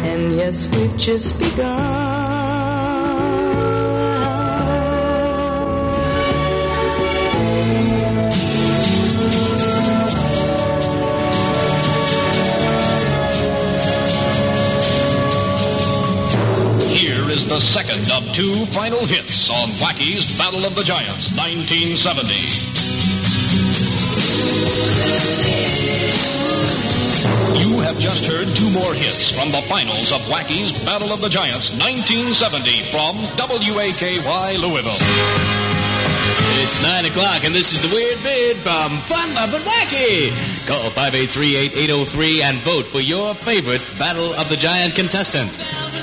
And yes, we've just begun. The second of two final hits on Wacky's Battle of the Giants, 1970. You have just heard two more hits from the finals of Wacky's Battle of the Giants, 1970, from WAKY Louisville. It's 9 o'clock, and this is the Weird Bid from Fun Lovin' Wacky. Call 583-8803 and vote for your favorite Battle of the Giant contestant.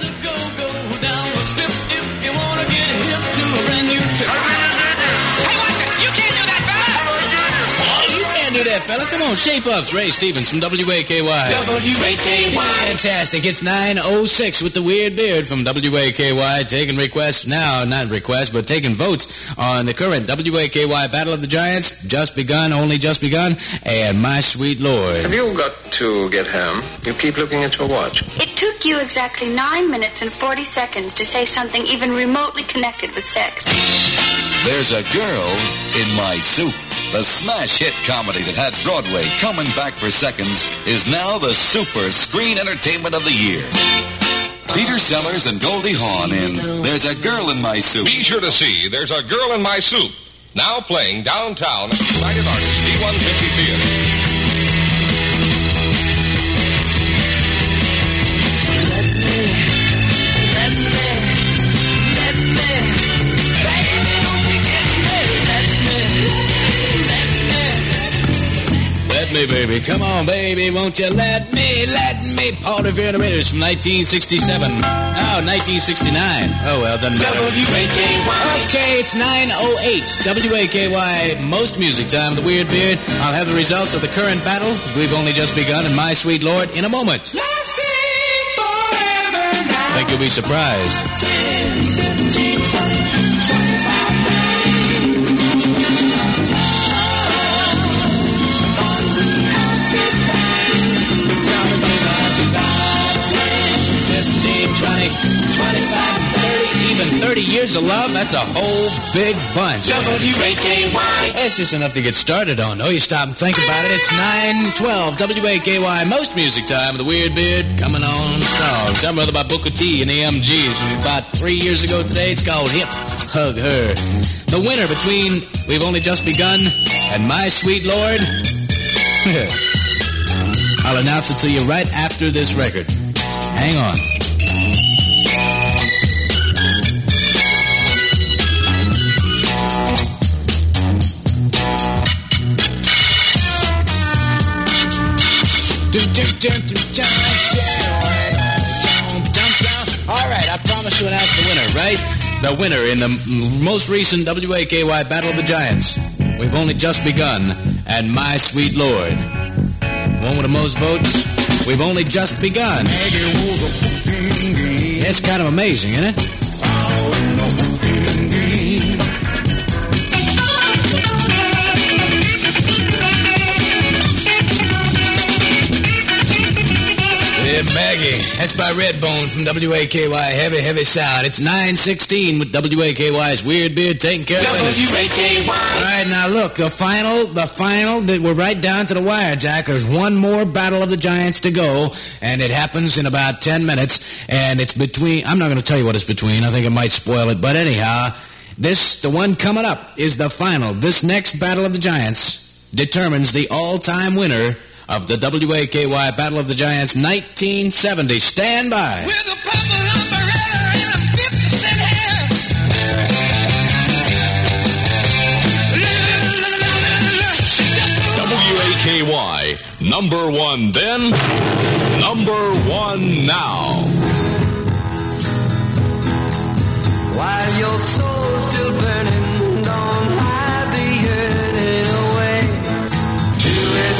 Do that, fella. Come on, shape up. Ray Stevens from WAKY. WAKY. Fantastic. It's 9:06 with the Weird Beard from WAKY. Taking requests now, not requests, but taking votes on the current WAKY Battle of the Giants. Just begun, only just begun, and My Sweet Lord. Have you got to get ham? You keep looking at your watch. It took you exactly 9 minutes and 40 seconds to say something even remotely connected with sex. There's a Girl in My Soup. The smash hit comedy that had Broadway coming back for seconds is now the super screen entertainment of the year. Peter Sellers and Goldie Hawn in There's a Girl in My Soup. Be sure to see There's a Girl in My Soup, now playing downtown at the United Artists D150 Theater. Me, baby. Come on, baby. Won't you let me. Paul Revere and the Raiders from 1967. Oh, 1969. Oh, well, doesn't matter. WAKY. Okay, it's 9:08. WAKY, most music time, the Weird Beard. I'll have the results of the current battle. We've only just begun, and My Sweet Lord in a moment. Lasting forever now. I think you'll be surprised. 10, 15, 20. Even 30 years of love, that's a whole big bunch. WAKY. It's just enough to get started on. Oh, you stop and think about it. It's 9:12. WAKY, most music time. The Weird Beard coming on strong. Some brother by Booker T and the MGs. About 3 years ago today, it's called Hip Hug Her. The winner between We've Only Just Begun and My Sweet Lord. I'll announce it to you right after this record. Hang on. All right, I promised to announce the winner, right? The winner in the most recent WAKY Battle of the Giants. We've only just begun, and My Sweet Lord. One with the most votes. We've only just begun. It's kind of amazing, isn't it? Maggie. That's by Redbone from WAKY. Heavy, heavy sound. It's 9:16 with WAKY's Weird Beard taking care of business. WAKY. All right, now look, the final, we're right down to the wire, Jack. There's one more Battle of the Giants to go, and it happens in about 10 minutes, and it's between, I'm not going to tell you what it's between. I think it might spoil it, but anyhow, the one coming up is the final. This next Battle of the Giants determines the all-time winner of the WAKY Battle of the Giants 1970. Stand by. With a purple umbrella and a 50-cent hat. WAKY, number one then, number one now. While your soul's still burning, don't hide the yearning away. Do it.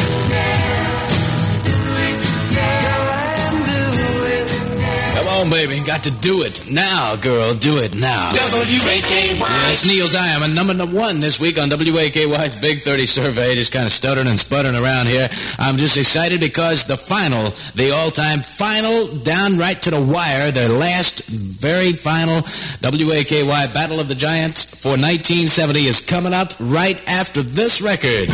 on, baby. Got to do it now, girl. Do it now. WAKY. Yes, Neil Diamond, number one this week on WAKY's Big 30 survey. Just kind of stuttering and sputtering around here. I'm just excited because the final, the all-time final, down right to the wire, the last, very final WAKY Battle of the Giants for 1970 is coming up right after this record.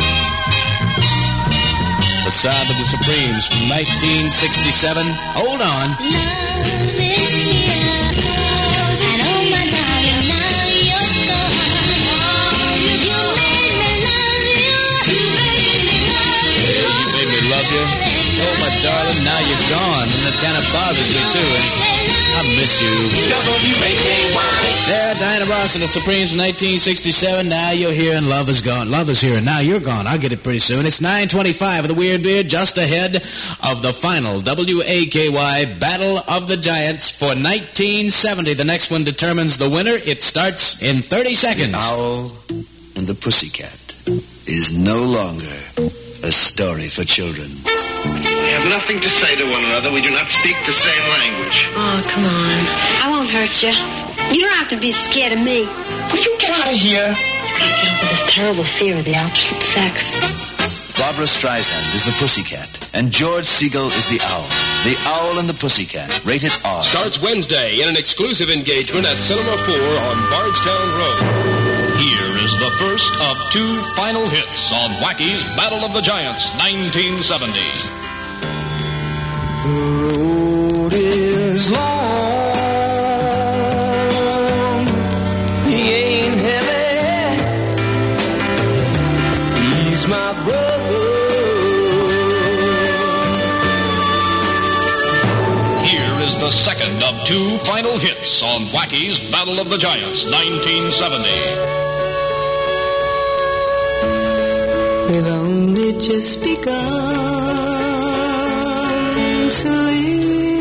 The Sound of the Supremes from 1967. Hold on. Love is here, and oh my darling, now you're gone. You made me love you. You made me love you. Oh my darling, now you're gone. And it kind of bothers me too. I miss you. WAKY. Yeah, Diana Ross and the Supremes from 1967. Now you're here and love is gone. Love is here and now you're gone. I'll get it pretty soon. It's 9:25 of the Weird Beard, just ahead of the final WAKY Battle of the Giants for 1970. The next one determines the winner. It starts in 30 seconds. The Owl and the Pussycat is no longer a story for children. We have nothing to say to one another. We do not speak the same language. Oh, come on. I won't hurt you. You don't have to be scared of me. Will you get out of here? You gotta get over this terrible fear of the opposite sex. Barbara Streisand is the Pussycat, and George Segal is the Owl. The Owl and the Pussycat, rated R. Starts Wednesday in an exclusive engagement at Cinema 4 on Bardstown Road. Here is the first of two final hits on Wacky's Battle of the Giants, 1970. The road is long. He ain't heavy. He's my brother. Here is the second of two final hits on Wacky's Battle of the Giants, 1970. We've only just begun to live.